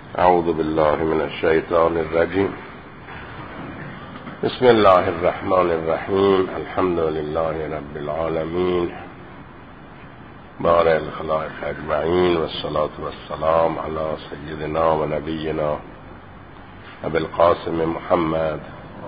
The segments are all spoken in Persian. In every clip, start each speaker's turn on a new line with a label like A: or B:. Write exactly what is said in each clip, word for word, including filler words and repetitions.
A: اعوذ بالله من الشیطان الرجیم. بسم الله الرحمن الرحیم. الحمد لله رب العالمین بارئ الخلائق اجمعین والصلاة والسلام علی سیدنا و نبینا ابی القاسم محمد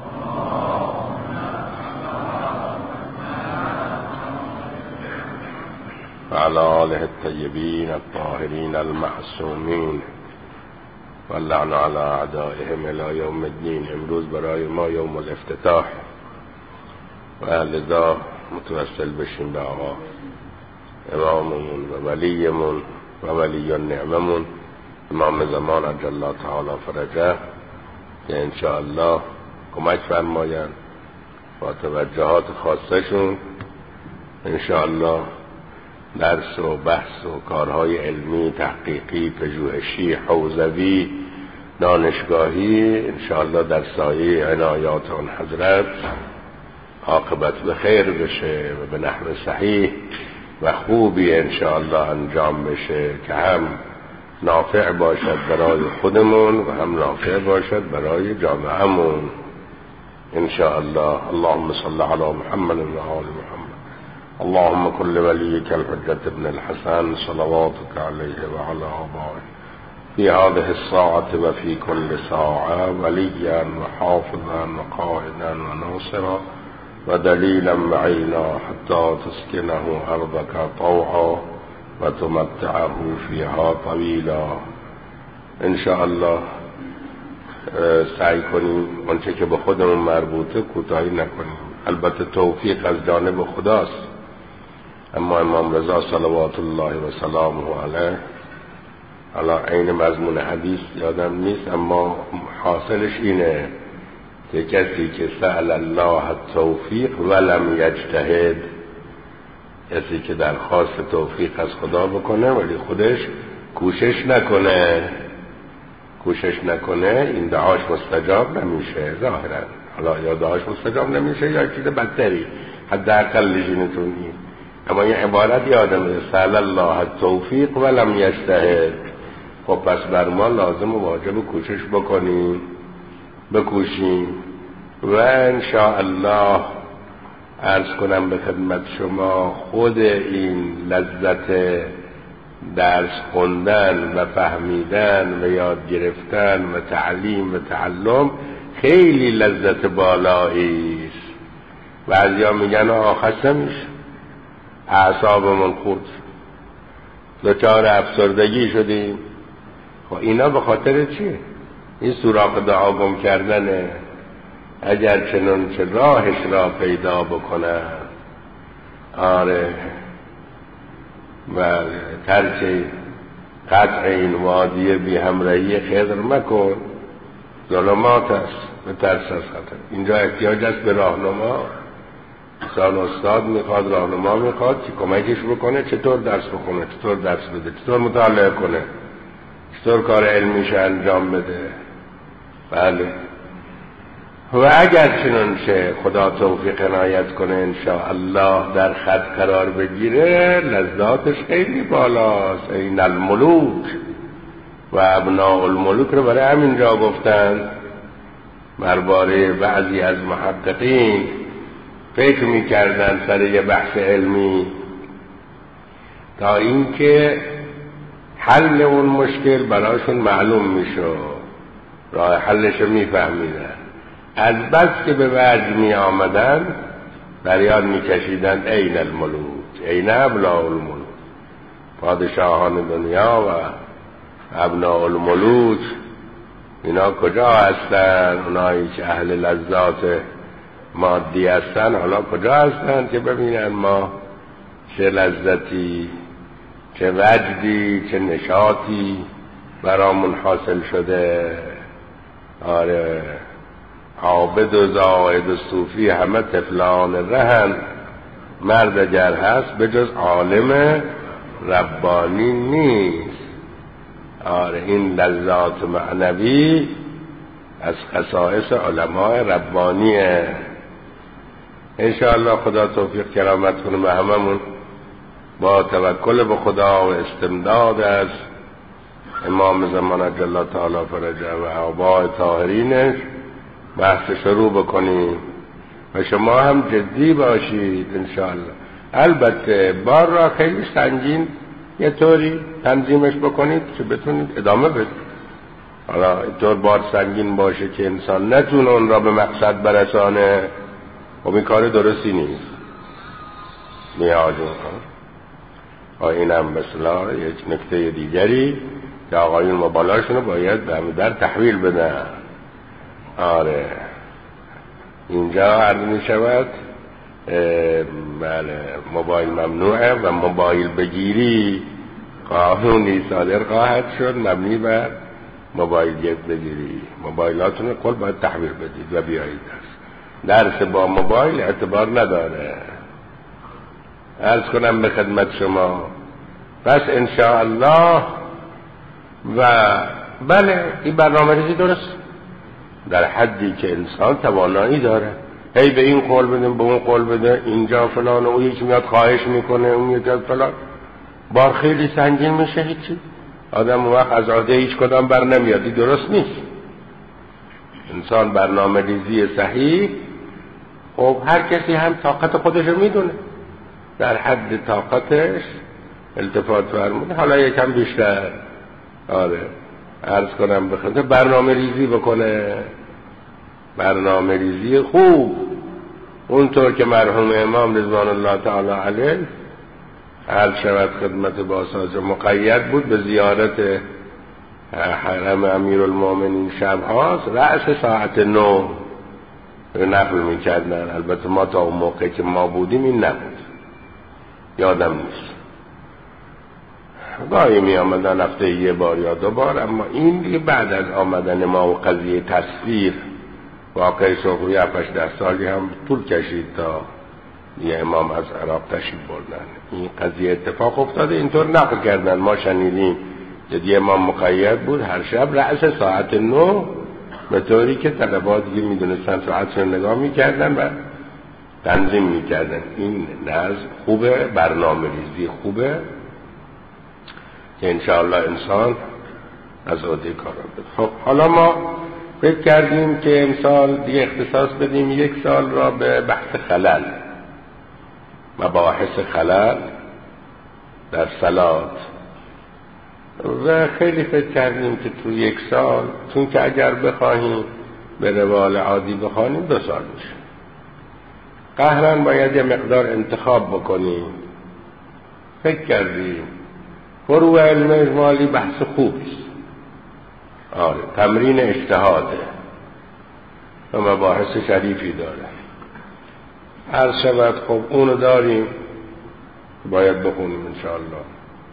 A: و علی آله الطیبین الطاهرین المعصومین و اللعن علی اعدائهم الی یوم الدین. امروز برای ما یوم الافتتاح و لذا متوسل بشیم به آقا اماممون و ولیمون و ولی النعممون امام زمان عجل الله تعالی فرجه که انشاءالله کمک فرمایند با توجهات خاصشون انشاءالله درس و بحث و کارهای علمی، تحقیقی، پژوهشی، حوزوی، دانشگاهی انشاءالله در سایه عنایات آن حضرت عاقبت به خیر بشه و به نحو صحیح و خوبی انشاءالله انجام بشه که هم نافع باشد برای خودمون و هم نافع باشد برای جامعهمون انشاءالله. اللهم صل علی محمد و آل محمد. اللهم كل وليك الحجة ابن الحسن صلواتك عليه وعلى آبائه في هذه الساعة وفي كل ساعة وليا وحافظا وقائدا وناصرا ودليلا معينا حتى تسكنه أرضك طوعا وتمتعه فيها طويلا. ان شاء الله سعی کنیم آنچه که به خودمون مربوطه کوتاهی نکنیم. البته توفیق از جانب خداست، اما امام رضا صلوات الله و سلامه علیه علی عین مضمون حدیث یادم نیست، اما حاصلش اینه که کسی که سأل الله التوفیق ولم یجتهد، کسی که درخواست توفیق از خدا بکنه ولی خودش کوشش نکنه کوشش نکنه این دعاش مستجاب نمیشه ظاهرا. حالا یا دعاش مستجاب نمیشه یا چیز بدتری، حداقل لجینتون این. اما این عبارت یادمه سأل الله التوفیق ولم یجتهد. خب پس بر ما لازم و واجب کوشش بکنیم، بکوشیم و انشاءالله عرض کنم به خدمت شما خود این لذت درس خوندن و فهمیدن و یاد گرفتن و تعلیم و تعلم خیلی لذت بالایی است. بعضیا میگن آخه خسته میشه، اعصابمون خورد، دچار افسردگی شدیم. خب اینا به خاطر چیه؟ این سوراخ دعا گم کردنه. اگر چنون چه راهش را پیدا بکنن، آره، و ترک قطع این وادی بی همراهی خضر مکن، ظلمات است، به ترس از خطر. اینجا احتیاج است به راهنما. انسان استاد میخواد، راهنما میخواد که کمکش بکنه چطور درس بخونه، چطور درس بده، چطور مطالعه کنه، چطور کار علمیش انجام بده. بله. و اگر چنانچه خدا توفیق عنایت کنه انشاءالله در خط قرار بگیره، لذاتش خیلی بالاست. این الملوک و ابناء الملوک رو برای همینجا گفتن. درباره بعضی از محققین فکر میکردن سر یه بحث علمی تا اینکه حل اون مشکل براشون معلوم میشد، راه حلش رو میفهمیدن. از بس که به وجه می آمدن فریاد می کشیدن این الملوک، این ابناء الملوک، پادشاهان دنیا و ابناء الملوک اینا کجا هستن؟ اونایی که اهل لذات مادی هستن حالا کجا هستن که ببینن ما چه لذتی، چه وجدی، چه نشاطی برامون حاصل شده. آره، عابد و زاهد و صوفی همه طفلان رهن، مرد اگر هست به جز عالم ربانی نیست. آره، این لذات معنوی از خصائص علماء ربانیه. انشاءالله خدا توفیق کرامت کنه به هممون با توکل به خدا و استمداد از امام زمان عجل الله تعالی فرجه و آباء طاهرینش بحث شروع بکنیم و شما هم جدی باشید انشاءالله. البته بار را خیلی سنگین یه طوری تنظیمش بکنید که بتونید ادامه بدید. حالا اینطور بار سنگین باشه که انسان نتونه اون را به مقصد برسانه، خب این کار درستی نیست. نیاز ها اینم مثلا یک نکته دیگری که آقایون موبایلاشونو باید به همه در تحویل بدن. آره اینجا عرض می شود بله موبایل ممنوعه و موبایل بگیری قانونی صادر خواهد شد مبنی بر موبایلیت بگیری. موبایلاتون رو کل باید تحویل بدید و بیایید درس. درس با موبایل اعتبار نداره. عرض کنم به خدمت شما پس انشاءالله. و بله این برنامه ریزی درست در حدی که انسان توانایی داره. هی به این قول بدیم به اون قول بده، اینجا فلان، اون یکی میاد خواهش میکنه، اون یکی فلان، بار خیلی سنگین میشه. هیچی آدم اون وقت از عهده هیچ کدام بر نمیاد. این درست نیست. انسان برنامه ریزی صحیح، خب هر کسی هم طاقت خودش رو میدونه، در حد طاقتش التفات فرمونه، حالا یکم بیشتر. آره عرض کنم بخواد برنامه ریزی بکنه، برنامه ریزی خوب، اونطور که مرحوم امام رضوان الله تعالی علیه عرض شود خدمت باساج مقید بود به زیارت حرم امیرالمومنین شب هاست، رأس ساعت نو نقل میکردن. البته ما تا اون موقع که ما بودیم این نبود، یادم نیست، گاهی می آمدن هفته یه بار یا دو بار. اما این دیگه بعد از آمدن ما و قضیه تصویر واقعی سخوی هفتش ده سالی هم طول کشید تا یه امام از عراق تشریف بردن. این قضیه اتفاق افتاده، اینطور نقل کردن، ما شنیدیم. جدی امام مقید بود هر شب رأس ساعت نو، به طوری که طلبات دیگه می دونستن ساعت رو نگاه می کردن و تنظیم می کردن. این نظم خوبه، برنامه ریزی خوبه که انشاءالله انسان از عهده کار بده. خب حالا ما فکر کردیم که امسال دیگه اختصاص بدیم یک سال را به بحث خلل، مباحث خلل در صلات. و خیلی فکر کردیم که تو یک سال، چون که اگر بخواهیم به روال عادی بخوانیم دو سال میشه، قهرن باید یه مقدار انتخاب بکنیم. فکر کردیم فروع علم اجمالی بحث خوبیست، آره تمرین اجتهاده و مباحث شریفی داره. عرض شود خب اونو داریم باید بخونیم انشاءالله.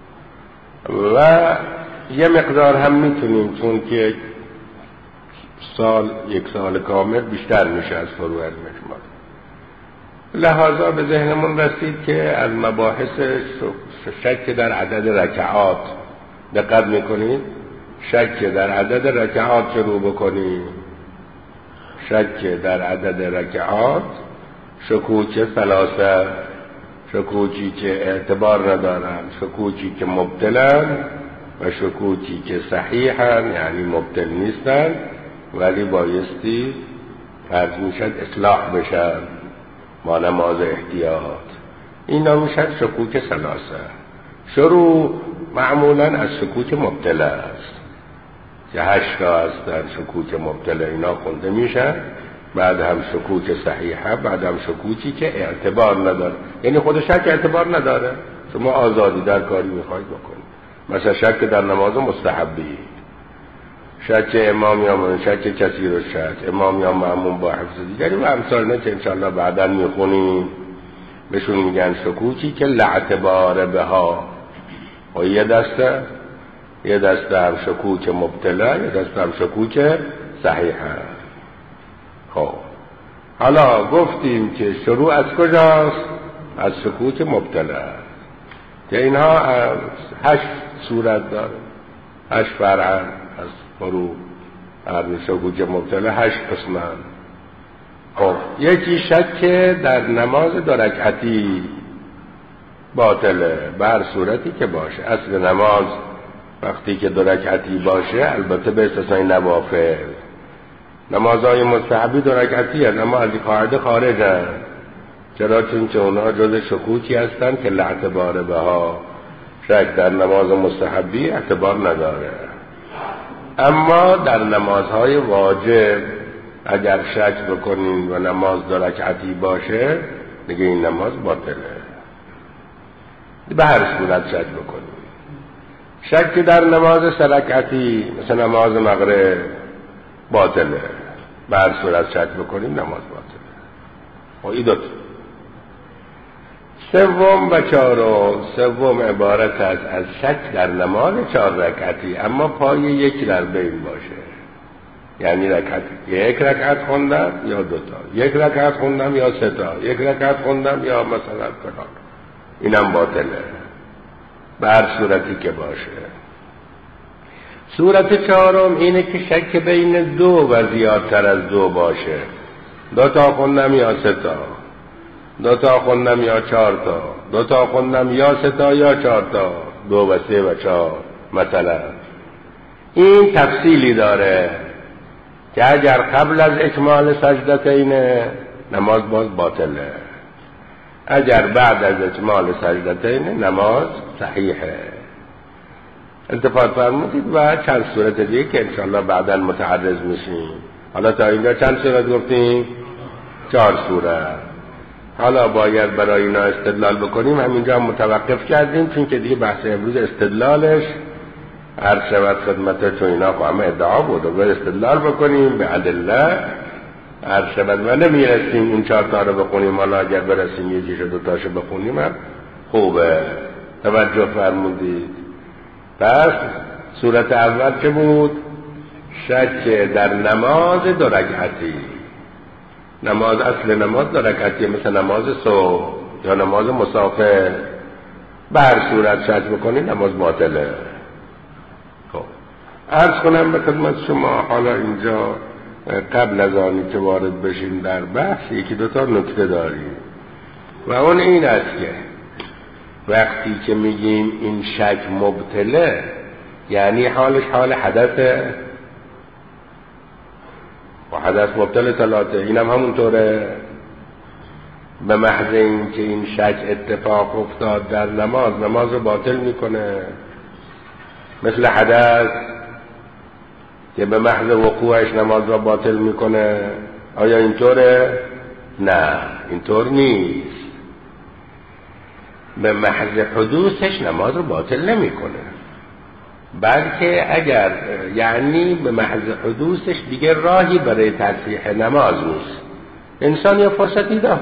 A: و یه مقدار هم میتونیم، چون که سال یک سال کامل بیشتر میشه از فروع علم اجمالی، لحاظا به ذهنمون رسید که از مباحث شک در عدد رکعات دقت میکنید، شک در عدد رکعات شروع بکنید. شک در عدد رکعات، شکوک ثلاثه، شکوکی که اعتبار ندارن، شکوکی که مبتلن و شکوکی که صحیحن، یعنی مبتل نیستن ولی بایستی فرض میشد اصلاح بشن با نماز احتیاط. اینا میشن شکوک ثلاثه. شروع معمولا از شکوک مبتله است که هشت تا هستن شکوک مبتله، اینا خونده میشن. بعد هم شکوک صحیحه، بعد هم شکوکی که اعتبار نداره، یعنی خود شک اعتبار نداره، شما آزادی در کاری میخواید بکنید. مثلا شک در نماز مستحبی، شک امام یا شک کسی رو شک امام یا معموم با حفظ دیگری و امثال نه که انشاءالله بعدا میخونیم. بهشون میگن شکوکی که لاعتبار بها. و یه دسته یه دسته هم شکوک مبتلا، یه دسته هم شکوک صحیحه. خب حالا گفتیم که شروع از کجاست؟ از شکوک مبتلا، که اینها هشت صورت داره، هشت فرع از فروع از شکوک مبتلا، هشت قسمه. خب یکی شک در نماز دو رکعتی باطله، بر صورتی که باشه. اصل نماز وقتی که دو رکعتی باشه، البته به استثنای نوافل. نمازهای مستحبی دو رکعتی هست اما از این قاعده خارجن. چرا؟ چون که اونها جز شکوکی هستن که لاعتبار بها، شک در نماز مستحبی اعتبار نداره. اما در نمازهای واجب اگر شک بکنین و نماز دو رکعتی باشه، دیگه این نماز باطله. به هر صورت شک بکنین. شک در نماز سه رکعتی مثل نماز مغرب باطله. به هر صورت شک بکنین نماز باطله. و این دوتا. سوم و چهارم، سوم عبارت است از شک در نماز چهار رکعتی اما پای یک در بین باشه. یعنی رکعت یک رکعت خوندم یا دوتا، یک رکعت خوندم یا سه تا، یک رکعت خوندم یا مثلا فلان، اینم باطله به هر صورتی که باشه. صورت چهارم اینه که شک بین دو و زیادتر از دو باشه. دو تا خوندم یا سه تا، دو تا خوندم یا چهار تا، دو تا خوندم یا سه تا یا چهار تا، دو و سه و چهار مثلا. این تفصیلی داره که اگر قبل از اکمال سجدتین نماز باز باطله، اگر بعد از اکمال سجدتین نماز صحیحه. التفات فرمودید و چند صورت دیگه که انشاءالله بعدا متعرض میشیم. حالا تا اینجا چند صورت گفتیم؟ چهار صورت. حالا باید برای اینا استدلال بکنیم. همینجا هم متوقف کردیم چون که دیگه بحث امروز استدلالش هر شود خدمت چون اینا همه ادعا بود و باید استدلال بکنیم به ادله هر شود و نمیرسیم این چهار تا رو بخونیم. حالا اگر برسیم یکیشو دوتاشو بخونیم هم خوبه. توجه فرمودید. پس صورت اول چه بود؟ شک در نماز دو رکعتی. نماز اصل نماز دو رکعتی مثل نماز صبح یا نماز مسافر. به هر صورت شک بکنید نماز باطله. خب عرض کنم به خدمت شما حالا اینجا قبل از آنی که وارد بشیم در بحث یکی دوتا نکته داریم و اون این است که وقتی که میگیم این شک مبتله یعنی حالش حال حدثه و حدث مبتل ثلاثه. اینم همونطوره. به محض این که این شک اتفاق افتاد در نماز نماز رو باطل میکنه مثل حدث که به محض وقوعش نماز رو باطل میکنه. آیا اینطوره؟ نه اینطور نیست. به محض حدوثش نماز رو باطل نمیکنه بلکه اگر یعنی به محض حدوثش دیگه راهی برای تصحیح نماز نیست. انسان یه فرصتی داره،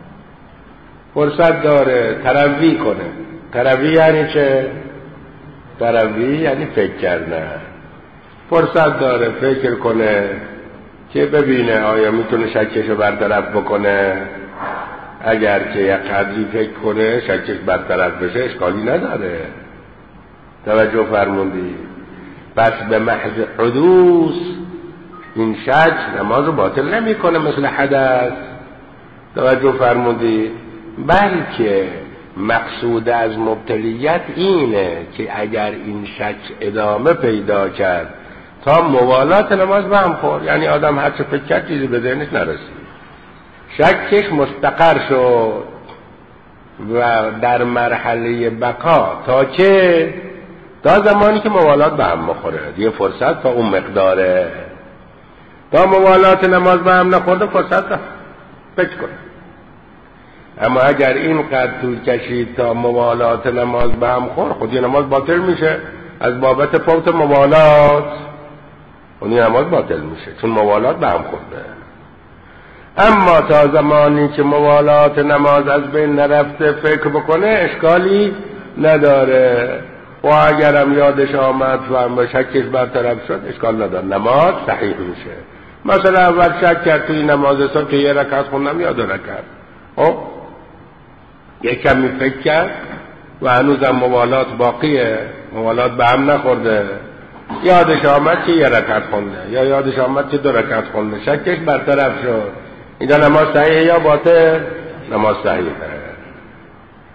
A: فرصت داره تروی کنه. تروی یعنی چه؟ تروی یعنی فکر کردن. فرصت داره فکر کنه که ببینه آیا میتونه شکشو برطرف بکنه. اگر که یک قدری فکر کنه شکش برطرف بشه اشکالی نداره. توجه فرموندی؟ پس به محض حدوث این شک نماز رو باطل نمی کنه مثل حدث. توجه فرموندی؟ بلکه مقصود از مبتلیت اینه که اگر این شک ادامه پیدا کرد تا موالات نماز به هم خورد، یعنی آدم هر چه فکر کرد چیزی به ذهنش نرسید، شکش مستقر شد و در مرحله بقا تا چه؟ تا زمانی که موالات به هم مخوره. دیگه فرصت تا اون مقداره. تا موالات نماز به هم نخورده فرصت تا فکر کنه. اما اگر این قدر طول کشید تا موالات نماز به هم خور، خودی نماز باطل میشه از بابت فوت موالات. خودی نماز باطل میشه چون موالات به هم خورده. اما تا زمانی که موالات نماز از بین نرفته فکر بکنه اشکالی نداره و اگرم یادش آمد و هم شکش برطرف شد اشکال نداره، نماز صحیح میشه. مثلا اول شک کرد توی نماز صبح که یه رکعت خوندم یا دو رکعت، خب یک کمی فکر کرد و هنوزم موالات باقیه، موالات به هم نخورده، یادش آمد که یه رکعت خونده یا یادش آمد که دو رکعت خونده، شکش برطرف شد. اینجا نماز صحیحه یا باطل؟ نماز صحیحه.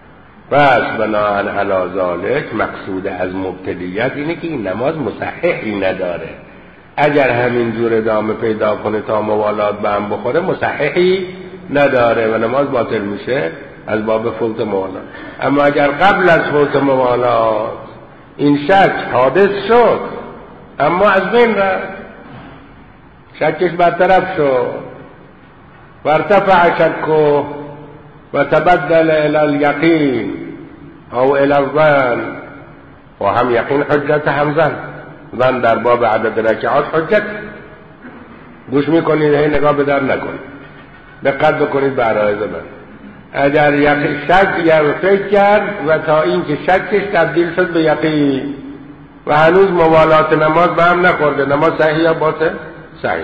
A: پس بناهن علی ذالک مقصود از مبتلیت اینه که این نماز مصححی نداره. اگر همین جور ادامه پیدا کنه تا موالات به هم بخوره مصححی نداره و نماز باطل میشه از باب فوت موالات. اما اگر قبل از فوت موالات این شک حادث شد اما از بین رفت، شکش برطرف شد و ارتفع شکه و تبدل الى الیقین او الى الظن، و هم یقین حجت هم ظن. ظن در باب عدد رکعات حجت. گوش میکنید هی نگاه به در نکنید، دقت بکنید به عرایض من. اگر یقین شک یا فکر کرد و تا این که شکش تبدیل شد به یقین و هنوز موالات نماز به هم نخورده، نماز صحیح یا باطل؟ صحیح.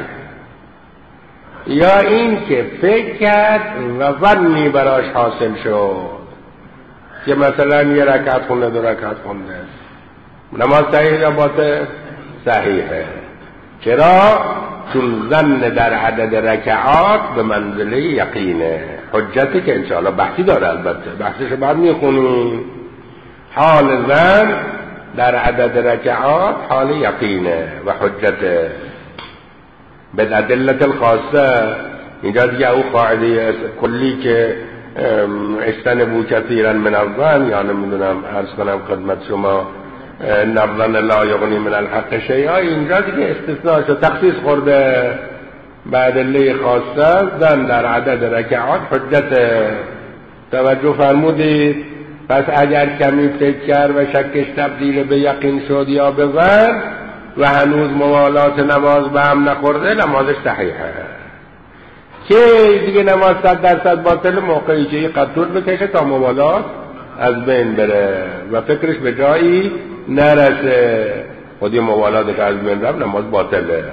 A: یا این که فکر کرد و ظنی براش حاصل شد که مثلا یه رکعت خونده دو رکعت خونده، نماز صحیح یا باطل؟ صحیحه. چرا؟ چون ظن در عدد رکعات به منزله یقینه. حجتی که انشاءالله بحثی داره، البته بحثش بعد میخونیم. حال ظن در عدد رکعات حال یقینه و حجته به ادله الخاصه. اینجا دیگه او قاعده کلی که اجتنبوا کثیرا من الظن، یا نمیدونم عرض کنم خدمت شما الظن لا یغنی من الحق شیئا، اینجا دیگه استثناء شد، تخصیص خورده به ادله خاصه. ظن در عدد رکعات حجت. توجه فرمودید؟ پس اگر کمی فکر کرد و شکش تبدیل به یقین شد یا به ظن و هنوز موالات نماز به هم نخورده، نمازش صحیحه. که دیگه نماز صد درصد باطل موقعی که قطور بکشه تا موالات از بین بره و فکرش به جایی نرسه. خودی موالات که از بین رفت نماز باطله.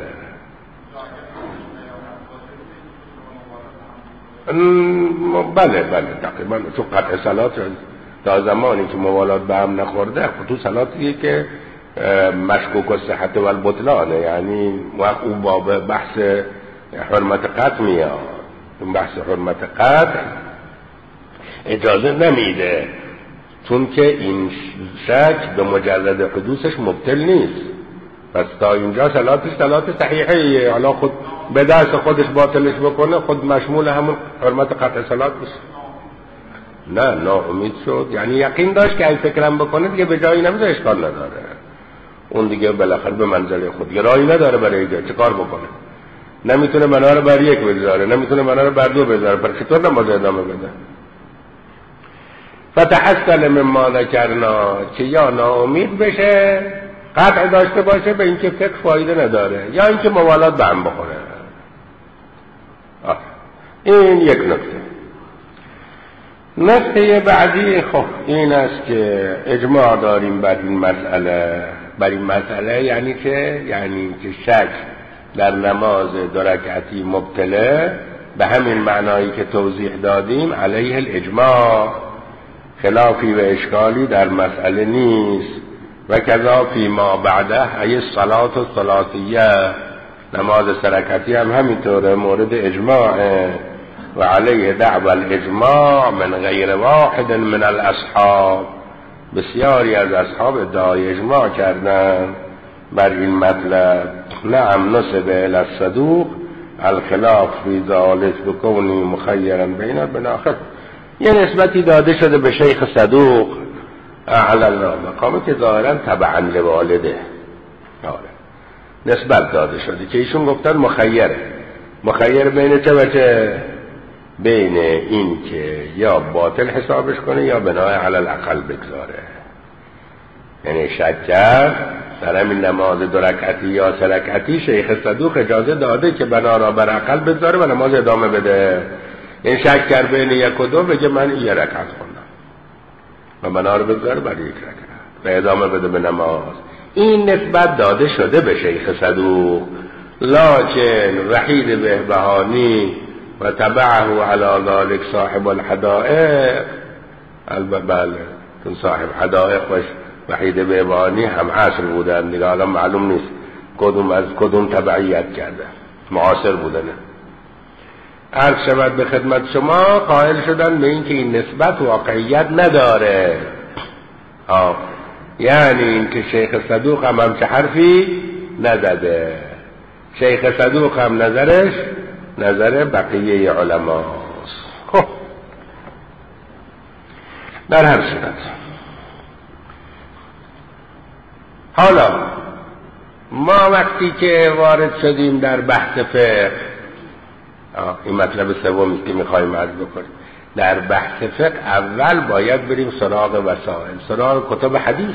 A: بله بله تقریبا. چون قطع صلات تا زمانی که موالات به هم نخورده خطو صلاتیه که مشکوک و صحت و البطلانه، یعنی وقت او باب بحث حرمت قطع میاد. اون بحث حرمت قطع اجازه نمیده، چون که این شک به مجرد حدوثش مبطل نیست. پس تا اینجا صلاتش صلات صحیحه. حالا خود به دست خودش باطلش بکنه، خود مشمول همون حرمت قطع صلات میشه. نه ناامید شد، یعنی یقین داشت که این فکرم بکنه دیگه به جایی نمیده، اشکال نداره. اون دیگه بالاخره به منزله خود دیگه راهی نداره برای دیگه چه کار بکنه. نمیتونه منها رو بر یک بذاره، نمیتونه منها رو بر دو بذاره، پر چطور نماز ادامه بده؟ فتحصل مما ذکرنا، که یا ناامید بشه، قطع داشته باشه به اینکه فکر فایده نداره، یا اینکه موالات به هم بخوره. آه. این یک نکته. نکته بعدی خب این است که اجماع داریم بر این مسئله. بر این مسئله یعنی که یعنی که شک در نماز دو رکعتی مبتله به همین معنایی که توضیح دادیم علیه الاجماع، خلافی و اشکالی در مسئله نیست. و کذا فی ما بعده ای الصلاة الثلاثیه، نماز سه رکعتی هم همینطوره مورد اجماعه. و علیه دعوى الاجماع من غیر واحد من الاصحاب، بسیاری از اصحاب ادعای اجماع کردن بر این مطلب. نعم نسب الى الصدوق الخلاف فی ذلک بکونی مخیرا بین البناخر. یه نسبتی داده شده به شیخ صدوق اعلی المقام که ظاهرا تبعا لوالده، نسبت داده شده که ایشون گفتن مخیره. مخیر بین چه و چه؟ بین این که یا باطل حسابش کنه یا بنای علی الاقل بگذاره. یعنی شک کرد در همین نماز دو رکعتی یا سه رکعتی، شیخ صدوق اجازه داده که بنا را بر اقل بگذاره و نماز ادامه بده. این شک کرد بین یک و دو، بگه من یه رکعت خوندم و بنا را بگذاره بر یک رکعت و ادامه بده به نماز. این نسبت داده شده به شیخ صدوق. لکن وحید بهبهانی و تبعه علی ذلك صاحب الحدائق، البته بله چون صاحب حدائق و وحید بهبهانی هم عصر بودن دیگه، حالا معلوم نیست کدوم از کدوم تبعیت کرده، معاصر بودن. عرض شود به خدمت شما قائل شدن به این که این نسبت واقعیت نداره. آه. یعنی این که شیخ صدوق هم همچه حرفی نزده. شیخ صدوق هم نظرش نظر بقیه علماست. خب در هر صورت حالا ما وقتی که وارد شدیم در بحث فقه، این مطلب سومی که میخوایم عرض بکنیم، در بحث فقه اول باید بریم سراغ وسائل، سراغ کتب حدیث،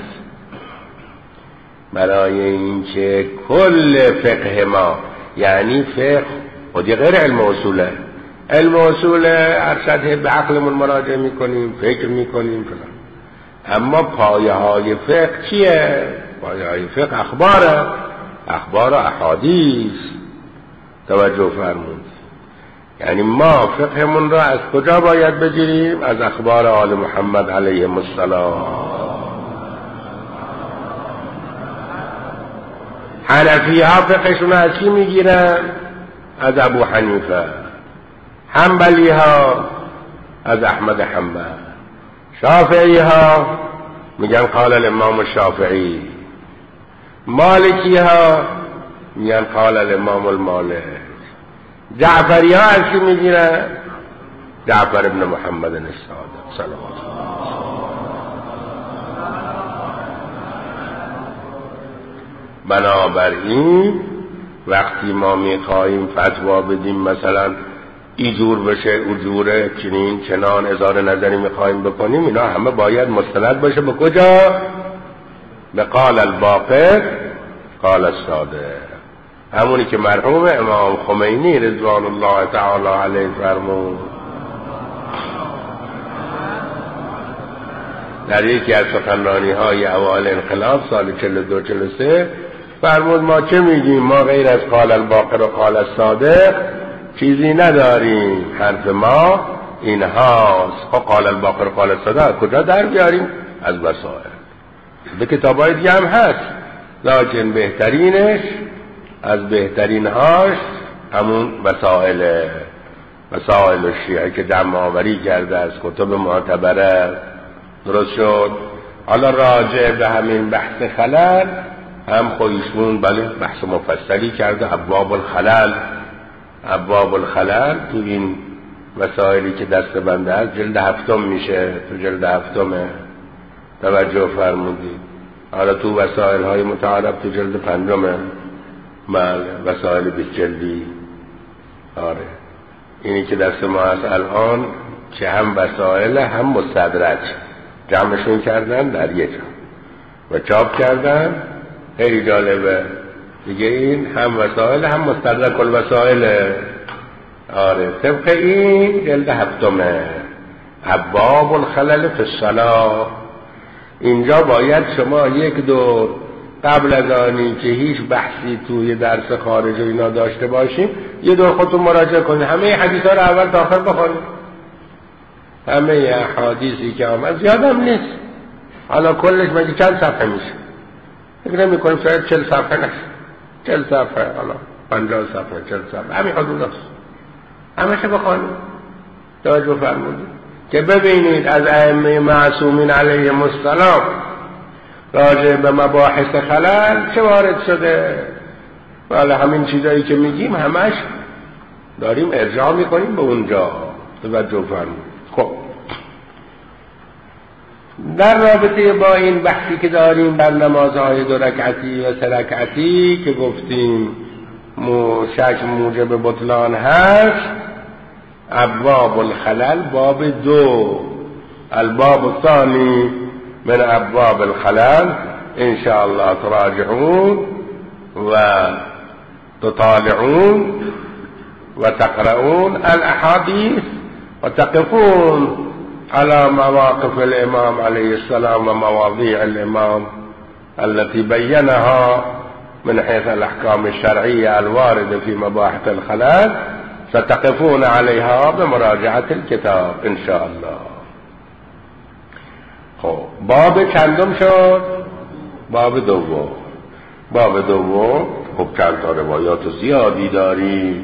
A: برای اینکه کل فقه ما، یعنی فقه خودی غیر علم اصوله، علم اصوله هر سطح به عقلمون مراجعه میکنیم، فکر میکنیم فلان، اما پایه های فقه چیه؟ پایه های فقه اخباره، اخبار و احادیث. توجه فرمود. یعنی ما فقهمون را از کجا باید بگیریم؟ از اخبار آل محمد علیهم السلام. حنفی ها فقهشون از کی میگیرن؟ از ابو حنیفه. حنبلی ها از احمد حنبل. شافعی ها میگن قال الامام الشافعی. مالکی ها میگن قال الامام المالک. جعفری ها از کی میگیرن؟ جعفر ابن محمد الصادق صلوات الله. بنابراین وقتی ما میخواهیم فتوا بدیم مثلا اینجور بشه اونجوره، چنین چنان اظهار نظری میخواهیم بکنیم، اینا همه باید مستند باشه به کجا؟ به قال الباقر قال الصادق، همونی که مرحوم امام خمینی رضوان الله تعالی علیه فرمود در یکی از سخنرانی های اوایل انقلاب سال چهل و دو چهل و سه فرمود ما چه میگیم؟ ما غیر از قال الباقر و قال الصادق چیزی نداریم، حرف ما اینهاست. خب قال الباقر و قال الصادق کجا در بیاریم؟ از وسائل. به کتابای دیگه هم هست، لکن بهترینش از بهترینهاش همون وسائل وسائل شیعه که جمع آوری کرده از کتب معتبره. درست شد. حالا راجع به همین بحث خلل هم خودشون بله بحث مفصلی کرده، ابواب الخلل. ابواب الخلل تو این وسائلی که دست بنده است جلد هفتم میشه، تو جلد هفتمه. توجه فرمودید. حالا تو وسائل های متعارف تو جلد پنجمه. بله وسائل بیست جلدی. آره اینی که دست ما هست الان که هم وسائل هم مستدرک جمعشون کردن در یه جا و چاپ کردن. خیلی جالبه دیگه، این هم وسائل هم مستدرک الوسائل. آره طبق این جلد هفتمه، ابواب الخلل فی الصلاة. اینجا باید شما یک دور قبل از آنی که هیچ بحثی توی درس خارج و اینا داشته باشیم یه دور خودتون مراجعه کنید، همه حدیث ها رو اول تا آخر بخونید، همه احادیثی که آمد زیادم نیست. حالا کلش مگه چند صفحه میشه؟ فکر نمی کنیم شاید چل صفحه نشه، چل صفحه، حالا پنجاه صفحه، چل صفحه، همین حدود است. همشه بخونید. توجه فرمودید که ببینید از ائمه معصومین علیهم السلام راجع به مباحث خلل چه وارد شده. ولی همین چیزایی که میگیم همش داریم ارجاع میکنیم به اونجا. توجه فرمودید. خب در رابطه با این بحثی که داریم در نمازهای دو رکعتی و سه رکعتی که گفتیم شک موجب بطلان هست، ابواب الخلل باب دو، الباب الثانی من ابواب الخلل ان شاء الله تراجعون و تطالعون و تقرؤون الاحاديث و تقفون على مواقف الامام عليه السلام و مواضيع الامام التي بينها من حيث الاحكام الشرعيه الوارده في مباحث الخلل، ستقفون عليها بمراجعه الكتاب ان شاء الله. خب باب چندم شد؟ باب دوم. باب دوم خب چند تا روایات زیادی داریم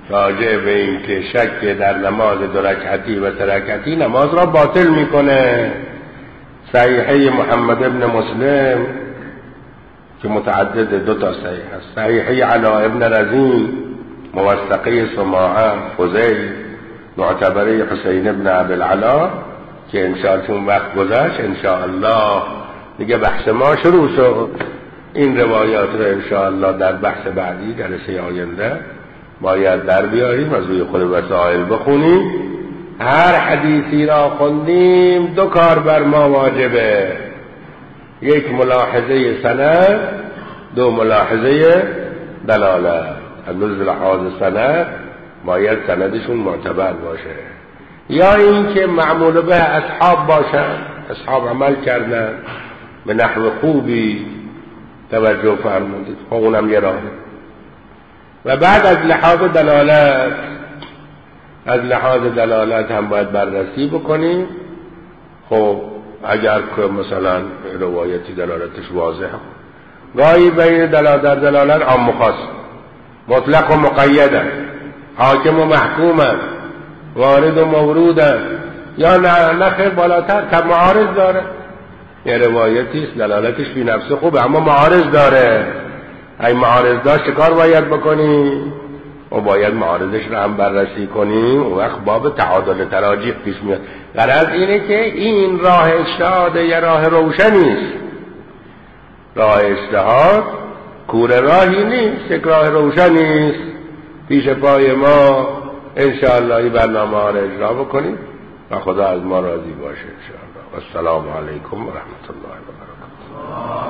A: راجع به این که شک در نماز دو رکعتی و سه رکعتی نماز را باطل میکنه. صحیحه محمد ابن مسلم که متعدد دو تا صحیح است، صحیحه علا ابن رزین، موثقه سماعه فضیل، معتبره حسین ابن عبدالعلا که انشاءالله اون وقت گذشت. انشاءالله دیگه بحث ما شروع شد. این روایات رو انشاءالله در بحث بعدی جلسه آینده باید در بیاریم، از روی خود وسائل بخونیم. هر حدیثی را خوندیم دو کار بر ما واجبه: یک ملاحظه سند، دو ملاحظه دلالت. از لحاظ سند باید سندشون معتبر باشه، یا اینکه معمول به اصحاب باشن، اصحاب عمل کردن به نحو خوبی، توجه فرمودید، خب اونم یه راهه. و بعد از لحاظ دلالت، از لحاظ دلالت هم باید بررسی بکنیم. خب اگر که مثلا روایتی دلالتش واضحه، گاهی بین دلالت در دلالت عام و خاص، مطلق و مقیده، حاکم و محکومه، وارد و موروده، یا نه نخیر بالاتر که معارض داره. یه روایتی است دلالتش بی نفسه خوبه اما معارض داره. ای معارض داشت چه کار باید بکنیم؟ و باید معارضش رو هم بررسی کنیم. و وقت باب تعادل تراجیح پیش میاد. غرض اینه که این راه اجتهاد یه راه روشنی است. راه اجتهاد کوره راهی نیست، یک راه روشنی است. پیش پای ما انشاءالله این برنامه ها رو اجرا بکنیم و خدا از ما راضی باشه انشاءالله. و السلام علیکم و رحمت الله و برکاته.